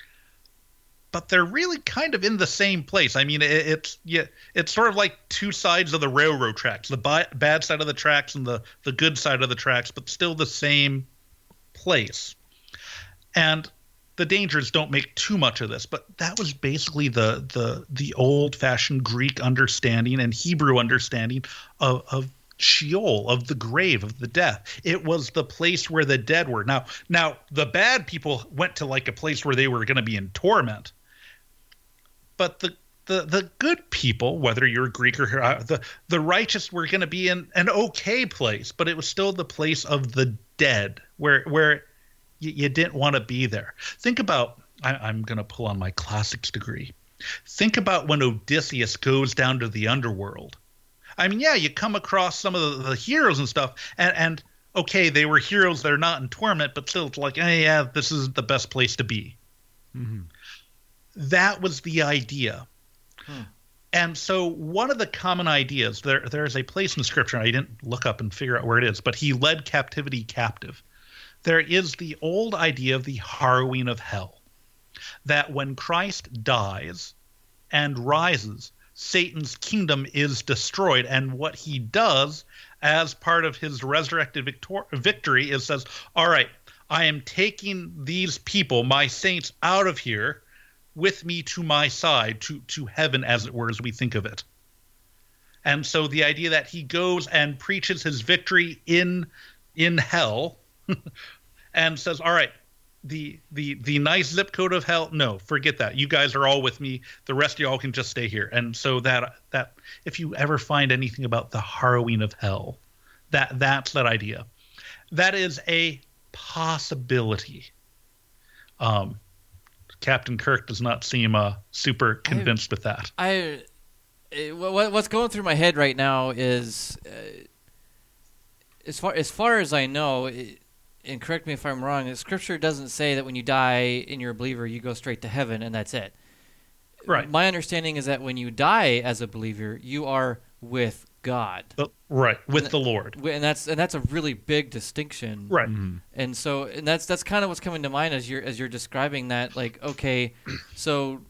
But they're really kind of in the same place. I mean, it's sort of like two sides of the railroad tracks, the bad side of the tracks and the good side of the tracks, but still the same place. And the dangers don't make too much of this, but that was basically the old-fashioned Greek understanding and Hebrew understanding of Sheol, of the grave, of the death. It was the place where the dead were. Now the bad people went to like a place where they were going to be in torment. But the good people, whether you're Greek or the righteous, were going to be in an okay place, but it was still the place of the dead, where you didn't want to be there. Think about, I'm going to pull on my classics degree. Think about when Odysseus goes down to the underworld. I mean, yeah, you come across some of the heroes and stuff, and okay, they were heroes that are not in torment, but still it's like, hey, yeah, this is the best place to be. Mm-hmm. That was the idea. And so one of the common ideas, there's a place in Scripture, and I didn't look up and figure out where it is, but he led captivity captive. There is the old idea of the harrowing of hell, that when Christ dies and rises, Satan's kingdom is destroyed, and what he does as part of his resurrected victory is says, all right, I am taking these people, my saints, out of here with me to my side, to heaven, as it were, as we think of it. And so the idea that he goes and preaches his victory in hell and says, all right, the nice zip code of hell, no, forget that. You guys are all with me. The rest of y'all can just stay here. And so that if you ever find anything about the harrowing of hell, that's that idea. That is a possibility. Captain Kirk does not seem super convinced with that. What's going through my head right now is, as far as I know, and correct me if I'm wrong, Scripture doesn't say that when you die and you're a believer, you go straight to heaven and that's it. Right. My understanding is that when you die as a believer, you are with God. Right, with the Lord. And that's a really big distinction. Right. Mm-hmm. And so that's kind of what's coming to mind as you're describing that. Like, okay, so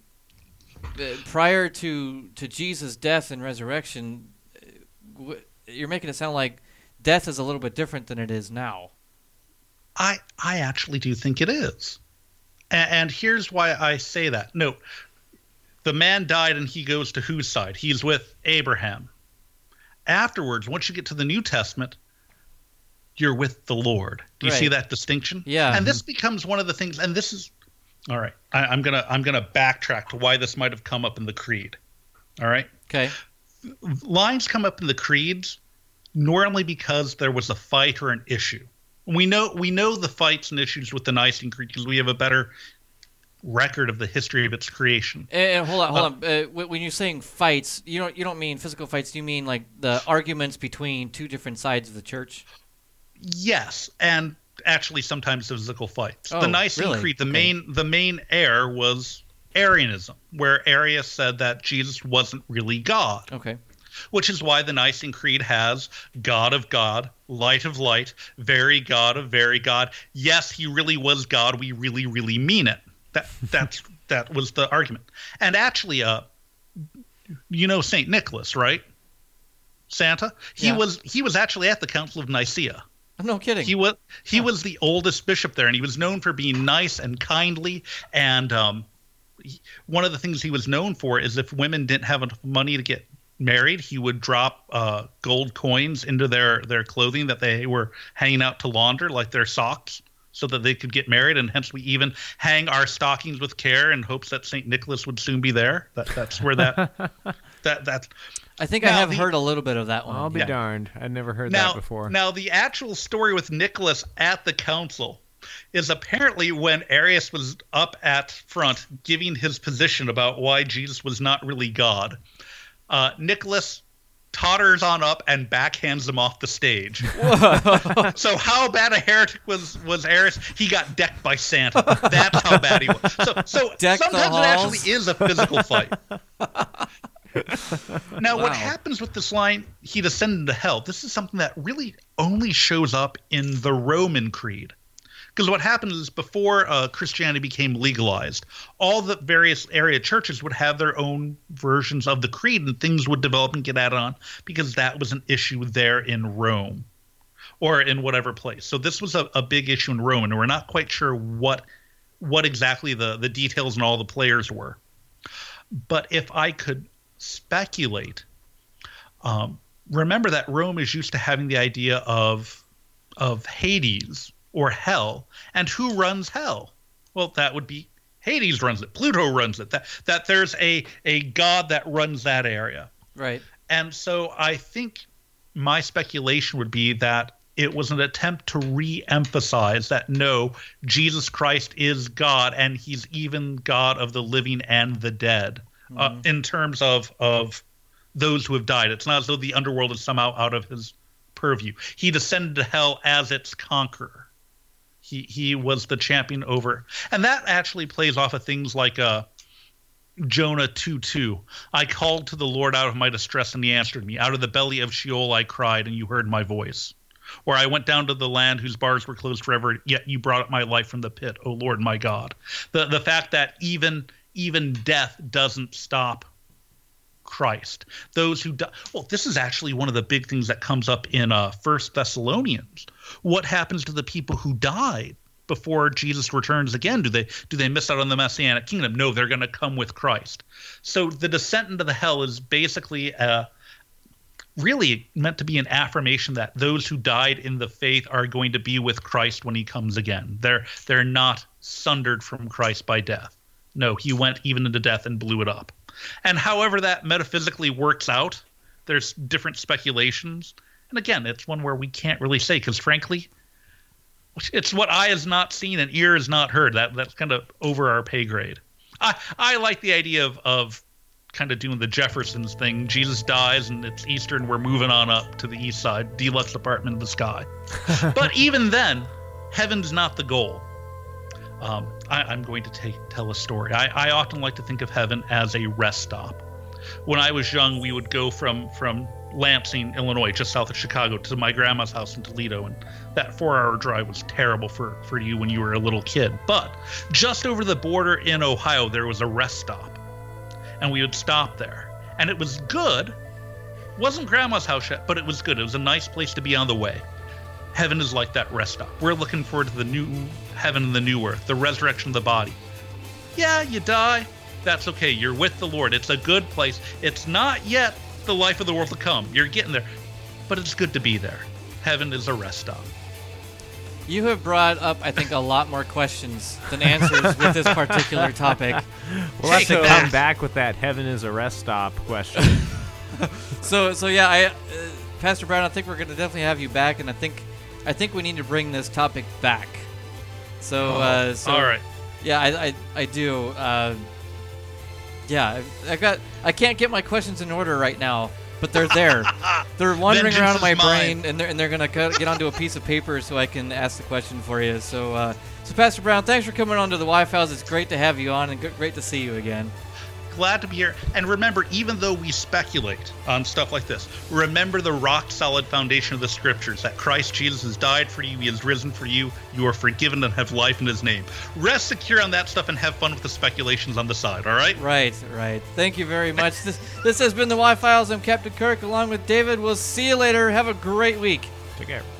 prior to Jesus' death and resurrection, you're making it sound like death is a little bit different than it is now. I actually do think it is. And here's why I say that. Note, the man died and he goes to whose side? He's with Abraham. Afterwards, once you get to the New Testament, you're with the Lord. Do you see that distinction? Yeah. And this becomes one of the things, and this is, all right, I'm gonna backtrack to why this might have come up in the Creed. All right? Okay. Lines come up in the creeds normally because there was a fight or an issue. We know the fights and issues with the Nicene Creed because we have a better record of the history of its creation. And hold on. When you're saying fights, you don't mean physical fights. You mean like the arguments between two different sides of the church? Yes, and actually sometimes physical fights. Oh, the Nicene Creed, the main error was Arianism, where Arius said that Jesus wasn't really God. Okay. Which is why the Nicene Creed has God of God, light of light, very God of very God. Yes, he really was God. We really, really mean it. That was the argument. And actually, St. Nicholas, right? Santa? He was actually at the Council of Nicaea. No kidding. He was the oldest bishop there, and he was known for being nice and kindly. And one of the things he was known for is if women didn't have enough money to get married, he would drop gold coins into their clothing that they were hanging out to launder, like their socks, so that they could get married. And hence we even hang our stockings with care in hopes that St. Nicholas would soon be there. That's where that I think I have heard a little bit of that one. I'll be darned. I'd never heard that before. Now, the actual story with Nicholas at the council is apparently when Arius was up at front giving his position about why Jesus was not really God, Nicholas totters on up and backhands him off the stage. So how bad a heretic was Arius? He got decked by Santa. That's how bad he was. So sometimes it actually is a physical fight. Now, what happens with this line, he descended to hell, this is something that really only shows up in the Roman Creed. Because what happens is before Christianity became legalized, all the various area churches would have their own versions of the creed, and things would develop and get added on because that was an issue there in Rome or in whatever place. So this was a big issue in Rome, and we're not quite sure what exactly the details and all the players were. But if I could speculate, remember that Rome is used to having the idea of Hades or hell, and who runs hell? Well, that would be Hades runs it. Pluto runs it. That there's a god that runs that area. Right. And so I think my speculation would be that it was an attempt to re-emphasize that no, Jesus Christ is God, and he's even God of the living and the dead. In terms of those who have died. It's not as though the underworld is somehow out of his purview. He descended to hell as its conqueror. He was the champion over. And that actually plays off of things like Jonah 2:2. I called to the Lord out of my distress, and he answered me. Out of the belly of Sheol I cried, and you heard my voice. Or I went down to the land whose bars were closed forever, yet you brought up my life from the pit, O Lord my God. The fact that even death doesn't stop Christ. Those who die. Well, this is actually one of the big things that comes up in 1 Thessalonians. What happens to the people who died before Jesus returns again? Do they miss out on the Messianic kingdom? No, they're going to come with Christ. So the descent into the hell is basically really meant to be an affirmation that those who died in the faith are going to be with Christ when he comes again. They're not sundered from Christ by death. No, he went even into death and blew it up. And however that metaphysically works out, there's different speculations. And again, it's one where we can't really say because, frankly, it's what eye has not seen and ear has not heard. That's kind of over our pay grade. I like the idea of kind of doing the Jeffersons thing. Jesus dies and it's Easter and we're moving on up to the east side, deluxe apartment in the sky. But even then, heaven's not the goal. I'm going to tell a story. I often like to think of heaven as a rest stop. When I was young, we would go from Lansing, Illinois, just south of Chicago, to my grandma's house in Toledo, and that 4-hour drive was terrible for you when you were a little kid. But just over the border in Ohio, there was a rest stop, and we would stop there. And it was good. Wasn't grandma's house yet, but it was good. It was a nice place to be on the way. Heaven is like that rest stop. We're looking forward to the new heaven and the new earth, the resurrection of the body. Yeah, you die. That's okay. You're with the Lord. It's a good place. It's not yet the life of the world to come. You're getting there. But it's good to be there. Heaven is a rest stop. You have brought up, I think, a lot more questions than answers with this particular topic. We'll have to come back with that heaven is a rest stop question. So yeah, Pastor Brown, I think we're going to definitely have you back, and I think we need to bring this topic back. So all right. Yeah, I do. Yeah, I can't get my questions in order right now, but they're there. They're wandering around in my brain, and they're gonna get onto a piece of paper so I can ask the question for you. So Pastor Brown, thanks for coming on to the Y-Files. It's great to have you on, and great to see you again. Glad to be here. And remember, even though we speculate on stuff like this, remember the rock-solid foundation of the Scriptures, that Christ Jesus has died for you, he has risen for you, you are forgiven and have life in his name. Rest secure on that stuff and have fun with the speculations on the side, all right? Right. Thank you very much. This has been the Y-Files. I'm Captain Kirk along with David. We'll see you later. Have a great week. Take care.